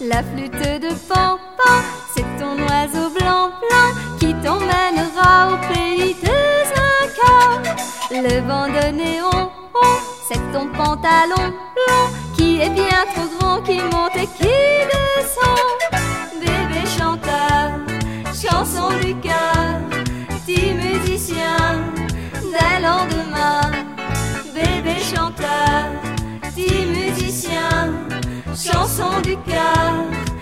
La flûte de Pan, Pan, c'est ton oiseau blanc, blanc qui t'emmènera au pays des Incas. Le bandoneon, oh, c'est ton pantalon long qui est bien trop grand, qui monte et qui descend. Bébé chanteur, chanson du cœur, petit musicien des lendemains. Bébé chanteur, petit musicien, chanson du cœur.